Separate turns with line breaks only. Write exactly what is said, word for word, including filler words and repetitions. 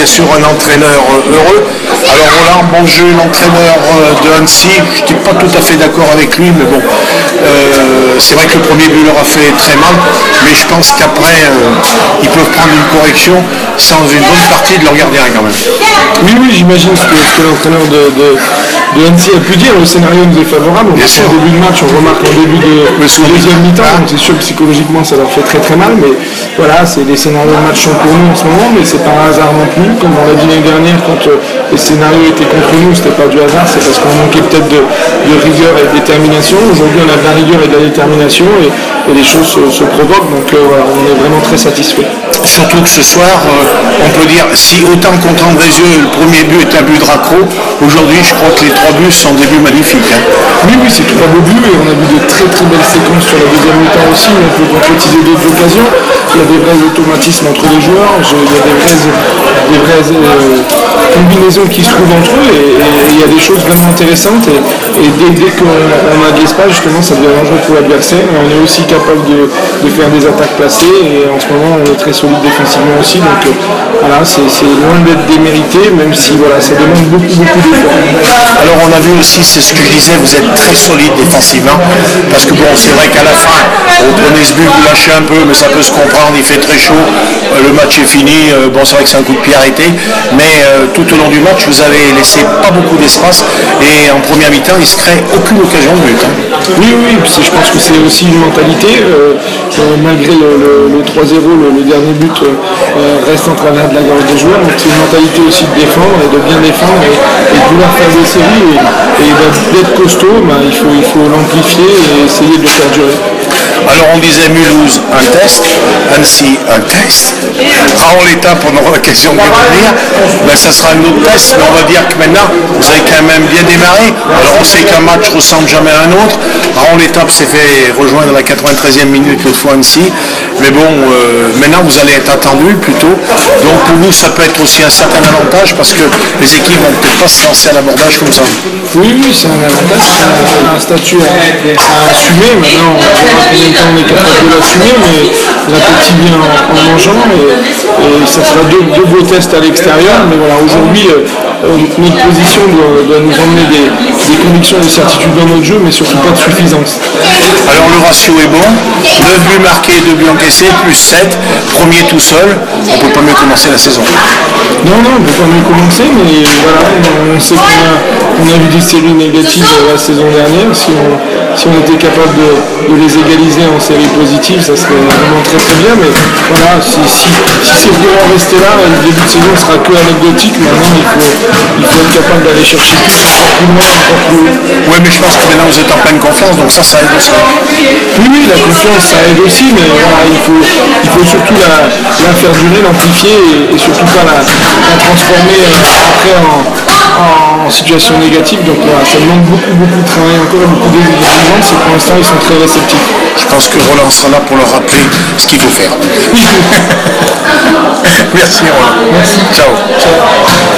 bien sûr un entraîneur heureux. Alors Roland Bonjeu, l'entraîneur de Annecy, je n'étais pas tout à fait d'accord avec lui, mais bon, euh, c'est vrai que le premier but leur a fait très mal, mais je pense qu'après, euh, ils peuvent prendre une correction sans une bonne partie de leur gardien quand même.
Oui, oui, j'imagine ce que, ce que l'entraîneur de, de, de Annecy a pu dire. Le scénario nous est favorable. On
Bien sûr.
Au début de match, on remarque en début de, de deuxième mi-temps. Donc c'est sûr que psychologiquement, ça leur fait très très mal. Mais voilà, c'est les scénarios de match sont pour nous en ce moment, mais c'est pas un hasard non plus. Comme on l'a dit l'année dernière, quand euh, les scénarios étaient contre nous, c'était pas du hasard, c'est parce qu'on manquait peut-être de, de rigueur et de détermination. Aujourd'hui, on a de la rigueur et de la détermination et, et les choses se, se provoquent. Donc euh, voilà, on est vraiment très satisfait.
Surtout que ce soir, euh, on peut dire, si autant contre Andrézieux, le premier but est un but de raccro, aujourd'hui je crois que les trois buts sont des buts magnifiques. Hein.
Oui, oui, c'est trois beaux buts et on a vu de très très belles séquences sur la deuxième mi-temps aussi, on peut concrétiser d'autres occasions. Il y a des vrais automatismes entre les joueurs, je, il y a des vraies, des vraies euh, combinaisons qui se trouvent entre eux et, et, et il y a des choses vraiment intéressantes et, et dès, dès qu'on n'a de l'espace, justement, ça devient dangereux pour l'adversaire. On est aussi capable de, de faire des attaques placées et en ce moment on est très solide défensivement aussi, donc euh, voilà, c'est, c'est loin d'être démérité, même si voilà, ça demande beaucoup beaucoup d'efforts.
Alors on a vu aussi, c'est ce que je disais, vous êtes très solide défensivement, parce que bon, c'est vrai qu'à la fin, vous prenez ce but, vous lâchez un peu, mais ça peut se comprendre, il fait très chaud, euh, le match est fini, euh, bon c'est vrai que c'est un coup de pied arrêté, mais euh, tout au long du match, vous avez laissé pas beaucoup d'espace, et en première mi-temps, il se crée aucune occasion de but. Hein.
Oui, oui, puis je pense que c'est aussi une mentalité, euh, euh, malgré le, le, le trois zéro, le, le dernier but euh, reste en travers de la gorge des joueurs, donc c'est une mentalité aussi de défendre, et de bien défendre, et, et de vouloir faire des séries, et, et d'être costaud, ben, il faut, il faut l'amplifier et essayer de le faire durer.
Alors on disait Mulhouse, un test, Annecy, un test, Raon l'étape, on aura l'occasion de revenir, ben, ça sera un autre test, mais on va dire que maintenant, vous avez quand même bien démarré. Alors on sait qu'un match ne ressemble jamais à un autre. Raon l'étape s'est fait rejoindre à la quatre-vingt-treizième minute l'autre fois Annecy, mais bon, euh, maintenant vous allez être attendu plutôt, donc pour vous ça peut être aussi un certain avantage, parce que les équipes vont peut-être pas se lancer à l'abordage comme ça.
Oui, oui, c'est un avantage, c'est un, un statut à, à assumer. Maintenant, on verra combien de temps on est capable de l'assumer, mais l'appétit vient en, en mangeant et, et ça sera deux, deux beaux tests à l'extérieur. Mais voilà, aujourd'hui, euh, notre position doit, doit nous emmener des, des convictions et des certitudes dans notre jeu, mais surtout pas de suffisance.
Alors le ratio est bon, neuf buts marqués, deux buts encaissés, plus sept, premier tout seul, on ne peut pas mieux commencer la saison.
Non, non, on ne peut pas mieux commencer, mais voilà, on, on sait qu'on a, on a vu des séries négatives la saison dernière. Si on, si on était capable de, de les égaliser en séries positives, ça serait vraiment très très bien. Mais voilà, si, si, si c'est pour en rester là, le début de saison sera que anecdotique. Maintenant, il faut, il faut être capable d'aller chercher plus, plus loin, encore plus haut.
Oui, mais je pense que maintenant vous êtes en pleine confiance, donc ça, ça aide aussi.
Oui, oui, la confiance, ça aide aussi, mais voilà, il faut, il faut surtout la, la faire durer, l'amplifier et, et surtout pas la, la transformer euh, après en, en situation négative. Donc voilà, ça demande beaucoup, beaucoup de travail encore et beaucoup d'exigence et pour l'instant, ils sont très réceptifs.
Je pense que Roland sera là pour leur rappeler ce qu'il faut faire. Merci Roland.
Merci.
Ciao.
Ciao.